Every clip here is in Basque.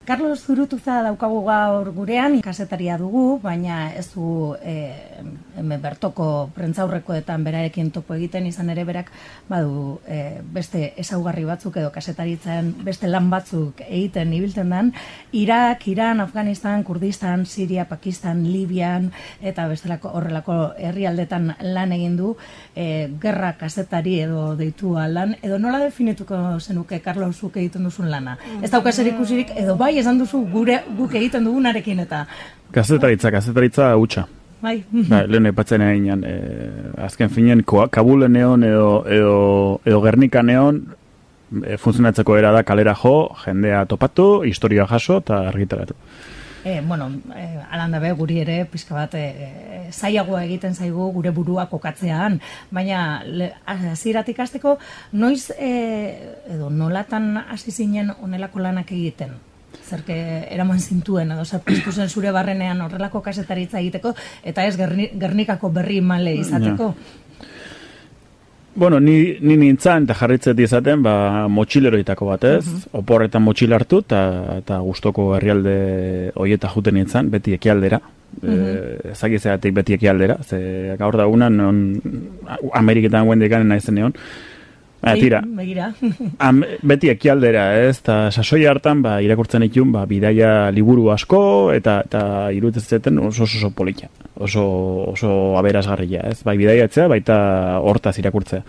Carlos Zurutuza daukagu gaur gurean, kasetaria dugu, baina ez du bertoko prentzaurrekoetan berarekin topo egiten, izan ere berak badu beste ezaugarri batzuk edo kasetaritzan beste lan batzuk egiten ibiltzen dan, Irak, Iran, Afganistan, Kurdistan, Siria, Pakistan, Libian eta bestelako horrelako herrialdetan lan egin du, gerra kasetari edo deitua lan, edo nola definituko zenuke Carlos zuk egiten duzun lana? Ez dauka zer ikusirik, edo bai esan duzu guk egiten dugunarekin eta... Kazetaritza hutsa. Bai. Lehen aipatzen egin, azken finen, Kabulen egon edo Gernikan egon, funtzionatzeko era da kalera jo, jendea topatu, historia jaso eta argitaratu. Alan dabe guri ere pixka bat zailagoa egiten zaigu gure burua kokatzean, baina hasieratik hasteko noiz edo nolatan hasi zinen honelako lanak egiten? Zerke eraman zintuen, edo zapuztu zen zure barrenean horrelako kasetaritza egiteko, eta ez Gernikako berri male izateko? Bueno, ni nintzen, eta jarritzet izaten, motxileroitako bat ez, oporretan motxil hartu, eta gustoko herrialde hoieta juten nintzen, beti ekialdera, ezagizeatik beti ekialdera, ze gaur dagunan, Ameriketan guendikanen naizen egon, tira, beti ekialdera ez, eta sasoi hartan, irakurtzen ikun, bidaia liburu asko, eta iruditzen oso polita. Oso aberasgarria, ez? Bai bidaiatzea, baita hortaz irakurtzea.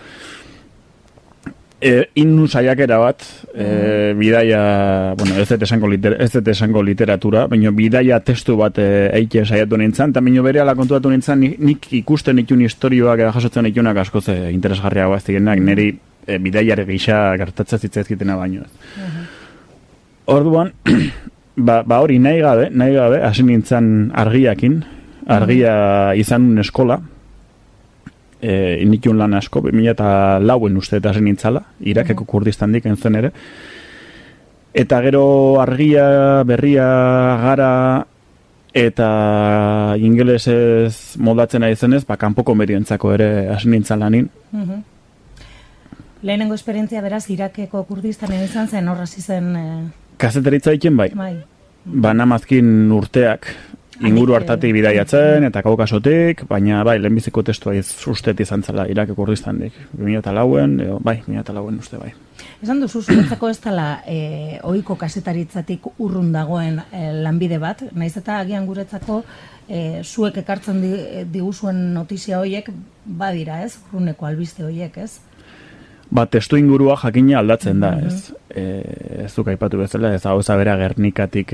Innu saiakera bat, bidaia, ez dut esango literatura, baina bidaia testu bat eite saiatu nintzen, eta baina berehala kontuatu nintzen, nik ikusten ikun historioak edo jasotzen ikunak askoz interesgarriagoa ez direnak, niri bidaiare gisa gertatzen zitzaizkitena baino. Orduan, hori nahi gabe, hasi nintzen argiakin, argia izan un eskola, inikun lan asko, 2004 uste eta zen nintzala, Irakeko Kurdistandik entzen ere, eta gero argia, berria, gara, eta ingelesez moldatzen ari zenez, kanpoko merientzako ere hasi nintzen lanin. Lehenengo esperientzia beraz, Irakeko Kurdistanen izan zen, horraz izen... Kazetaritza iken bai. Banamazkin urteak, inguru hartatik bidaiatzen, eta Kaukasotik, baina lehenbiziko testua ustet izan zela Irakeko Kurdistandik. 2004, bai, 2004 uste bai. Esan duzu, zuretzako ez dela ohiko kasetaritzatik urrun dagoen lanbide bat, naiz eta agian guretzako zuek ekartzen diguzuen notizia horiek badira ez, urruneko albiste horiek ez? Testu ingurua jakina aldatzen da, ez? Ez duk aipatu bezala, ez hau zabera Gernikatik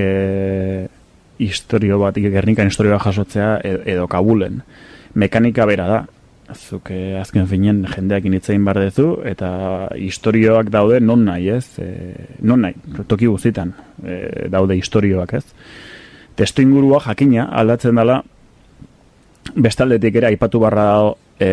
Gernikan historioa jasotzea edo Kabulen. Mekanika bera da. Zuk azken finen jendeak initzein bar dezu, eta historioak daude non nahi, ez? Non nahi, toki guztitan daude historioak, ez? Testu ingurua jakina aldatzen dela, bestaldetik ere aipatu barra dago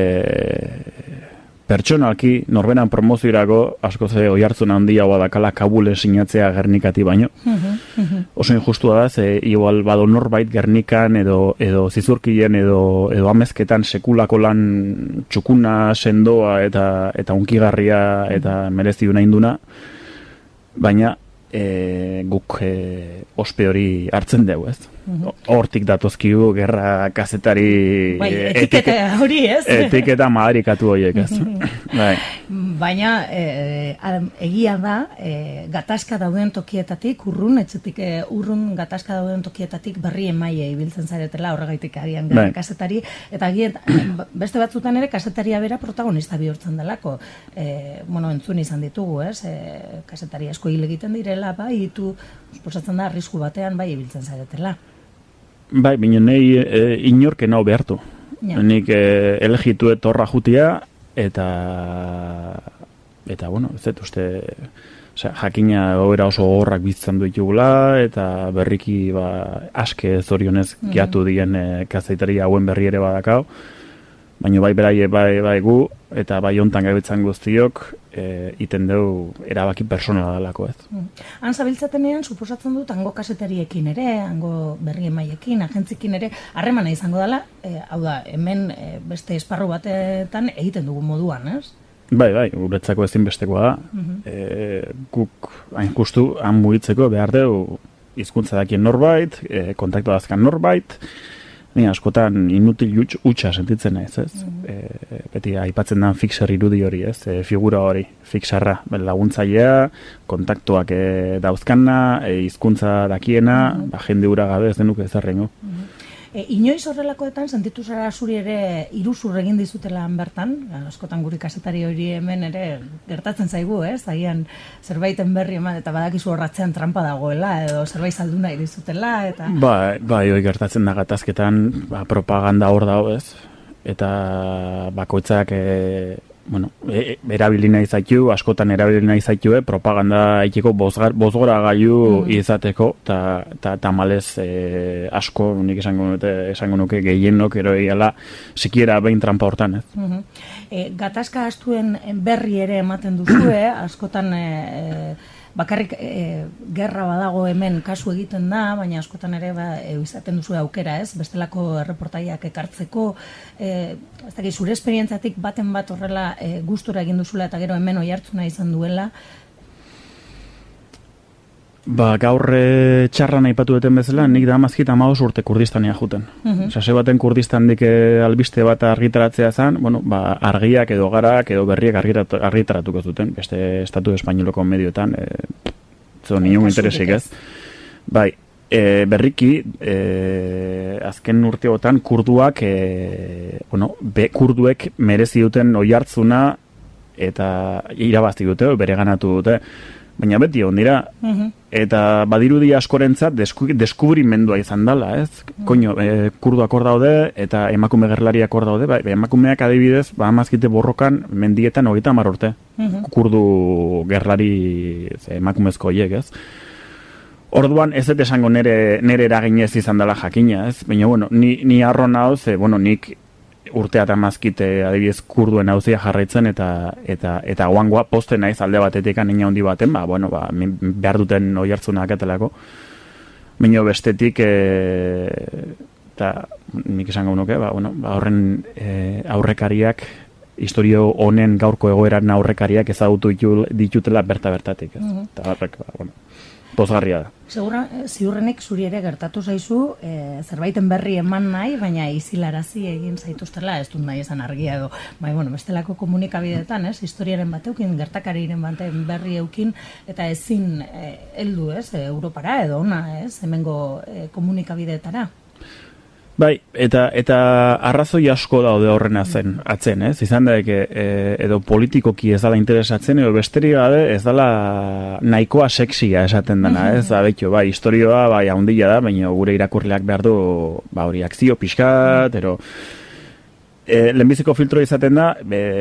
pertsonalki, norberan promozioirako asko ze oihartzun handia badakala Kabulen sinatzea Gernikati baino. Oso injustua da, ze igual bado norbait Gernikan edo zizurkien edo amezketan sekulako lan txukuna, sendoa eta unkigarria eta merezi duna induna, baina guk ospe hori hartzen dugu, ez? Hortik datozkigu gerra kazetari etiketa hori, ez? Etiketa madarikatu horiek, ez? Baina egia da gatazka dauden tokietatik urrun gatazka dauden tokietatik berri emaile ibiltzen zaretela horregaitik agian gerra kazetari, eta agian beste batzutan ere kasetaria bera protagonista bihurtzen delako. Entzun izan ditugu, ez? Kazetari asko hil egiten direla, itu posatzen da arrisku batean ibiltzen zaretela. Baina nahi inorke nau behartu. Nik elegitu etorra jutia, eta ez dut uste jakina gobera oso gogorrak bizitzen ditugula, eta berriki aske zorionez gehiatu dien kazetari hauen berri ere badakau, baina bai gu, eta bai hontan gabetzan guztiok, iten dugu erabaki personala dalako, ez. Han zabiltzatenean, suposatzen dut, hango kasetariekin ere, hango berri emaiekin, agentzikin ere, harremana izango dela, hau da, hemen beste esparru batetan egiten dugu moduan, ez? Bai, guretzako ezinbestekoa da. Guk, hain justu, han mugitzeko behar dugu hizkuntza dakien norbait, kontaktu dazkan norbait, ni askotan inutil hutsa sentitzen naiz, ez? Beti aipatzen da fixer irudi hori, ez? Figura hori, fixarra, laguntzailea, kontaktuak dauzkana, hizkuntza dakiena, jende hura gabe ez denuk ezarrengo. Inoiz horrelakoetan sentitu zara zuri ere iruzur egin dizutela bertan, askotan guri kazetari hori hemen ere gertatzen zaigu, ez? Agian zerbaiten berri eman eta badakizu horratzean trampa dagoela edo zerbait saldu nahi dizutela eta Bai, hori gertatzen da gatazketan, propaganda hor dago, ez? Eta bakoitzak erabili nahi zaitu, askotan erabili nahi zaitu, propaganda egiteko bozgora gailu izateko, eta tamalez asko, nik esango nuke gehienok eroiala, sikiera behin trampa hortan, ez? Gatazka astuen berri ere ematen duzue, askotan bakarrik gerra badago hemen kasu egiten da, baina askotan ere izaten duzu aukera, ez? Bestelako erreportaiak ekartzeko, ez dakit, zure esperientzatik baten bat horrela gustura egin duzula eta gero hemen oihartzuna izan duela. Gaur txarran aipatu duten bezala, nik da amazkit 15 urte Kurdistania juten. Sase baten Kurdistandik albiste bat argitaratzea zen, argiak edo garak edo berriak argitaratuko zuten, beste estatu espainoloko medioetan, inun interesik ez. Bai, berriki, azken urteotan kurduak, kurduek merezi duten oihartzuna eta irabazti dute, bere ganatu dute, baina beti hon dira, eta badirudi askorentzat deskubrimendua izan dela, ez? Kurduak hor daude, eta emakume gerlariak hor daude, emakumeak adibidez, amazkite borrokan mendietan 30 urte, kurdu gerlari emakumezko horiek, ez? Orduan ez dut esango nere eraginez izan dela jakina, ez? Baina, ni arron hau, nik urtea eta mazkite adibidez kurduen hauzia jarraitzen eta oangoa posten naiz alde batetik anina handi baten, behar duten oihartzunak etelako. Baina bestetik, eta nik esango nuke, horren aurrekariak, historio honen gaurko egoeran aurrekariak ezagutu ditutela bertatik. Eta horrek, pozgarria da. Ziurrenik zuri ere gertatu zaizu, zerbaiten berri eman nahi, baina izilarazi egin zaituztela, ez dut nahi esan argia edo. Bestelako komunikabideetan, historiaren bateukin, gertakariren baten berri eukin, eta ezin heldu, Europara edo ona, hemengo komunikabideetara. Bai, eta arrazoi asko daude horren atzen, ez? Izan da, edo politikoki ez dala interesatzen, edo besteri gabe ez dala nahikoa sexia esaten dena, ez? Bai, historioa, haundia da, baina gure irakurleak behar du, hori akzio pixkat, lehenbiziko filtro izaten da,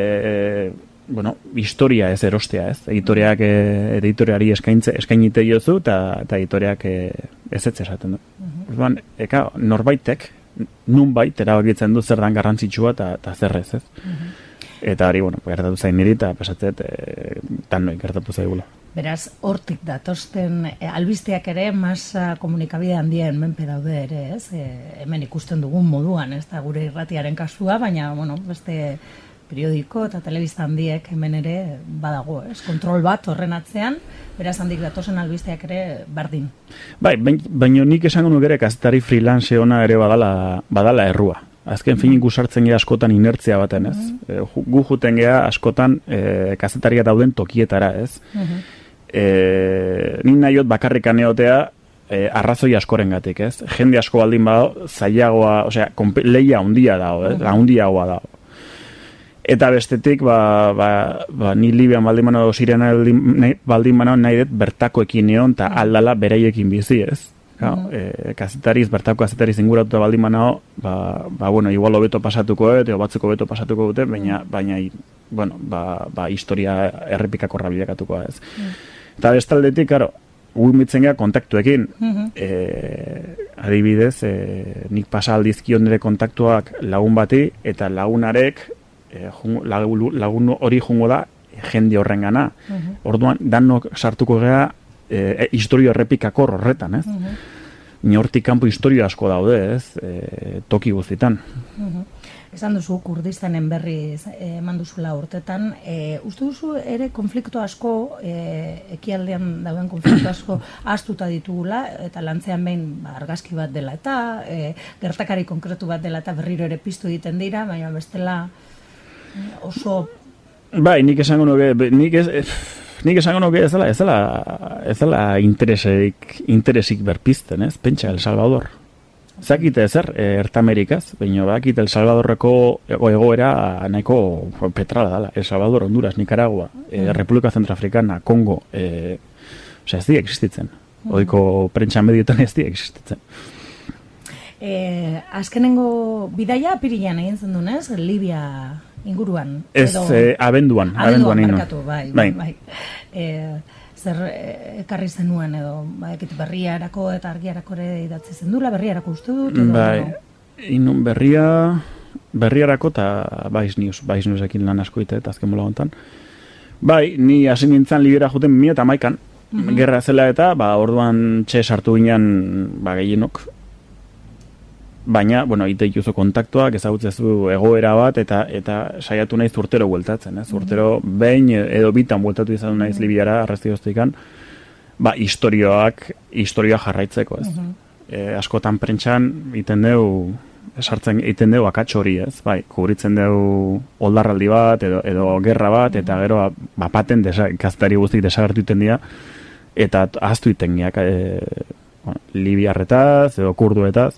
historia ez erostea, ez? Editoriari eskainite jozu, eta editoreak ez esaten du. Norbaitek, nunbait erabakitzen du zer dan garrantzitsua eta zer ez, ez? Eta hori, gertatu zain niri eta pesatzet tan noi gertatu zaigula. Beraz, hortik datosten albisteak ere masa komunikabide handien menpe daude ere, ez? Hemen ikusten dugun moduan, ez da gure irratiaren kasua, baina, beste periodiko eta telebista handiek hemen ere badago, ez? Kontrol bat horren atzean, beraz handik datozen albisteak ere berdin. Bai, baina nik esango nuk ere kazetari freelance ona ere badala errua. Azken fin ikusartzen gea askotan inertzia baten, ez? Gu juten gea askotan kazetaria dauden tokietara, ez? Nik nahiot bakarrikan egotea arrazoi askorengatik, ez? Jende asko baldin badago, zailagoa, lehia handia dago, handiagoa dago. Eta bestetik, ni Libian baldin manao, Siriana baldin manao nahi dut bertakoekin egon, eta aldala bereiekin bizi, ez? Kazetariz, bertako kazetariz inguratuta baldin manao, igual hobeto pasatuko edo batzuko hobeto pasatuko dute, baina, historia errepikakorra bilakatuko, ez? Eta bestaldetik, guimitzen gara kontaktuekin, adibidez, nik pasa aldizkion nire kontaktuak lagun bati, eta lagunarek, lagun hori jungo da jende horren gana. Orduan, danok sartuko gea historio errepikakor horretan, ez? Hortik kanpo historio asko daude, ez? Toki guztitan. esan duzu Kurdistanen berri eman duzula urtetan, uste duzu ere konflikto asko, ekialdean dauden konflikto asko ahaztuta ditugula, eta lantzean behin argazki bat dela eta gertakari konkretu bat dela eta berriro ere piztu egiten dira, baina bestela oso... Bai, nik esango nuke ez dela interesik berpizten, ez? Pentsa, El Salvador. Zakite ezer, Ertamerikaz, baina bakite El Salvadorreko egoera nahiko petrala dela. El Salvador, Honduras, Nicaragua, República Centroafricana, Kongo, ez dira existitzen. Oiko prentsa medioetan ez dira existitzen. Azkenengo bidaia apirilean egin zen dunez, Libia inguruan. Ez, abenduan markatu, bai. Zer ekarri zenuen edo, berriarako eta argiarako ere idatzi zendula, berriarako uste dut? Bai, inun berriarako eta Baiz Newsekin lan asko ite, eta azken mola gontan. Bai, ni hasi nintzen Libiara juten 2011an, gerra zela eta, orduan sartu ginen, gehienok. Baina, ite ikuzo kontaktuak, ezagutzezu egoera bat, eta saiatu naiz urtero bueltatzen, ez? Urtero behin edo bitan bueltatu izan naiz Libiara, arrastioztikan, historia jarraitzeko, ez? Askotan prentxan, iten deu akatxo hori, ez? Kubritzen deu oldarraldi bat, edo gerra bat, eta gero, paten gaztari guztik desagertu iten dira, eta ahaztu iten giak, Libiarretaz, edo kurduetaz.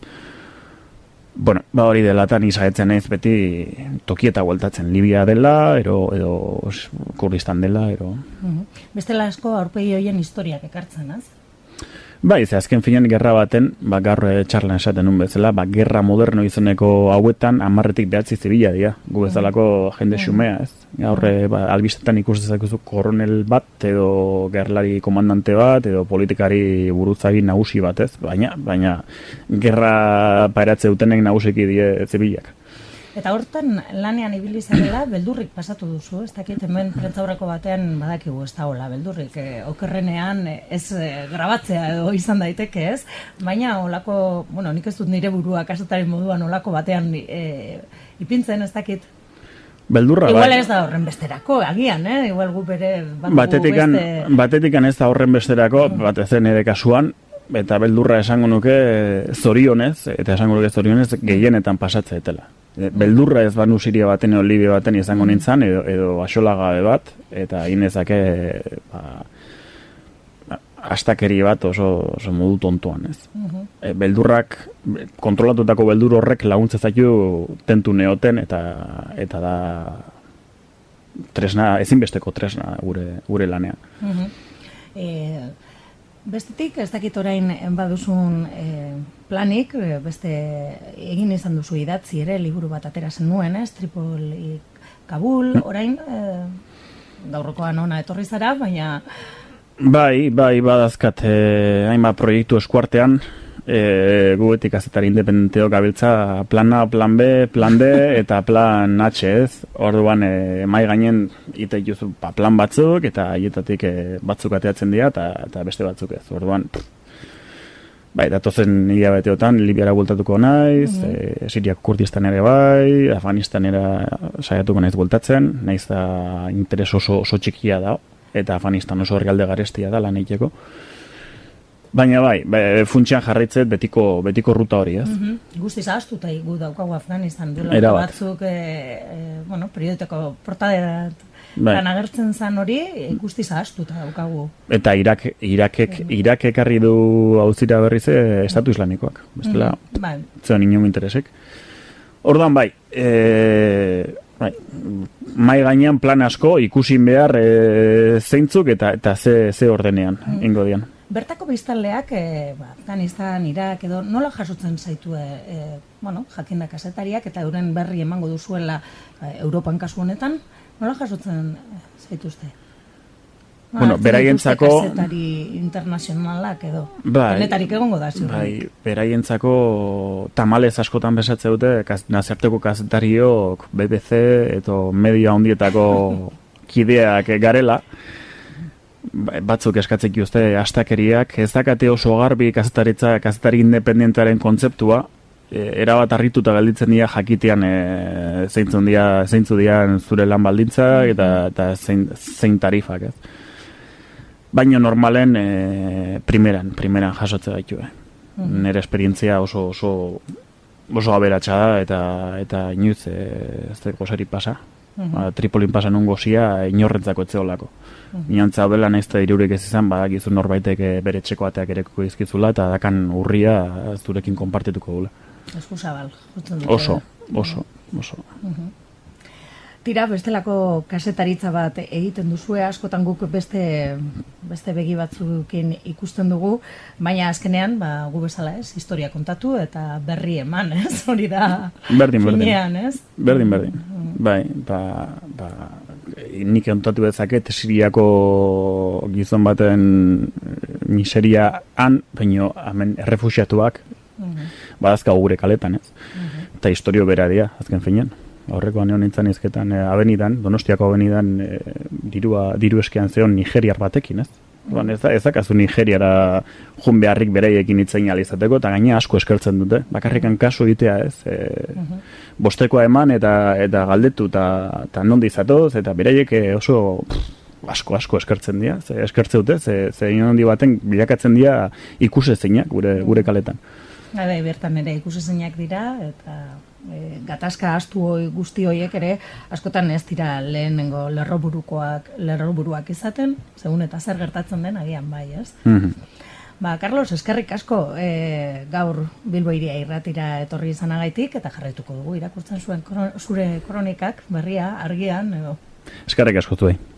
Hori dela eta nizagetzen naiz beti tokieta bueltatzen. Libia dela, edo Kurdistan dela, Bestela asko aurpegi horien historiak ekartzen, ez? Bai, azken finean gerra baten, gaur txarlan esaten nun bezala, gerra moderno izeneko hauetan 10-tik 9 zibila dira. Gu bezalako jende xumea, ez? Gaur albistetan ikus dezakezu koronel bat, edo gerlari komandante bat, edo politikari buruzagi nagusi bat, ez? Baina gerra pairatze dutenek nagusiki die zibilak. Eta hortan lanean ibili zarela beldurrik pasatu duzu, ez dakit hemen prentzaurreko batean badakigu ez da hola beldurrik, okerrenean ez grabatzea edo izan daiteke, ez? Baina olako, nik ez dut nire burua kasetari moduan olako batean ipintzen ez dakit. Beldurra, igual ez da horren besterako, agian, igual gu bere batetikan ez da horren besterako, batezen ere kasuan, eta beldurra esango nuke zorionez, gehienetan pasatzea etela. Beldurra ez banu Siria baten edo Libia baten izango nintzen, edo axolagabe bat, eta inezake astakeri bat oso modu tontuan, ez. Beldurrak, kontrolatutako beldur horrek laguntza zaitu tentu neoten, eta da tresna, ezinbesteko tresna gure lanean. Bestetik, ez dakit orain baduzun planik, beste egin izan duzu idatzi ere, liburu bat atera zen nuen, Tripoli Kabul, orain gaurrokoan ona etorri zara, baina... Bai, badazkat hainbat proiektu eskuartean, guetik azetari independenteo gabiltza plan A, plan B, plan D eta plan H, ez? Orduan mai gainen ite juzu plan batzuk eta haietatik batzuk ateatzen dira eta beste batzuk ez. Orduan datozen hilabeteotan Libiara bueltatuko naiz, Siriako Kurdistan ere bai, Afganistanera saiatuko naiz bueltatzen, naiz da interes oso txikia da, eta Afganistan oso herrialde garestia da lan egiteko. Baina funtsian jarraitzet betiko ruta hori, ez? Guztiz ahaztuta gu daukagu Afganistan, duela batzuk, periodetako portadean agertzen zan hori, guztiz ahaztuta daukagu. Eta Irak ekarri du auzira berriz Estatu Islamikoak, bestela, zeon inoen interesek. Orduan mai gainean plan asko ikusin behar zeintzuk eta ze ordenean, ingo dian. Bertako biztanleak, Afganistan, Irak edo, nola jasotzen zaitu, jakinda kazetariak eta euren berri emango duzuela Europan kasu honetan, nola jasotzen zaituzte? Beraientzako... Kazetari internazionalak edo, denetarik egongo da, ziurren. Beraientzako tamalez askotan besatze dute, nazarteko kazetariok, BBC edo media handietako kideak garela, batzuk eskatzek juzte astakeriak, ez dakate oso garbi kazetari independentearen kontzeptua, erabat harrituta gelditzen dira jakitean zeintzu dian zure lan baldintza eta zein tarifak, ez. Baina normalen primeran jasotze gaitu. Nire esperientzia oso aberatsa da eta inoiz ez da gozari pasa. Tripolin pasa nun gozia inorrentzako etzeolako. Inantza dela nahiz eta dirurik ez izan, badakizu norbaitek bere txeko ateak erekuko izkizula eta dakan urria zurekin konpartituko dula. Eskuzabal, jutzen dute. Oso. Tira, bestelako kasetaritza bat egiten duzue, askotan guk beste begi batzukin ikusten dugu, baina azkenean, gu bezala ez, historia kontatu eta berri eman, ez? Hori da finean, ez? Berdin. Bai, nik kontatu dezaket Siriako gizon baten miseriaan, baina hemen errefuxiatuak badazka gure kaletan, ez? Eta historio bera dira, azken finean. Aurrekoan egon nintzen izketan Avenidan, Donostiako Avenidan diru eskean zeon Nigeriar batekin, ez? Ez dakazu Nigeriara jun beharrik bereiekin hitzein alizateko, eta gaina asko eskertzen dute. Bakarrikan kasu egitea, ez? Bostekoa eman eta galdetu eta nondi izatoz, eta bereiek oso asko eskertzen dira. Eskertze dute, ze inondi baten bilakatzen dira ikusezeinak gure kaletan. Bertan ere ikusezeinak dira, eta gatazka astu guzti horiek ere askotan ez dira lehenengo lerroburuak izaten, segun eta zer gertatzen den agian bai, ez? Carlos, eskerrik asko gaur Bilbo Hiria Irratira etorri izanagaitik eta jarraituko dugu irakurtzen zuen zure kronikak berria argian edo. Eskerrik asko zuei.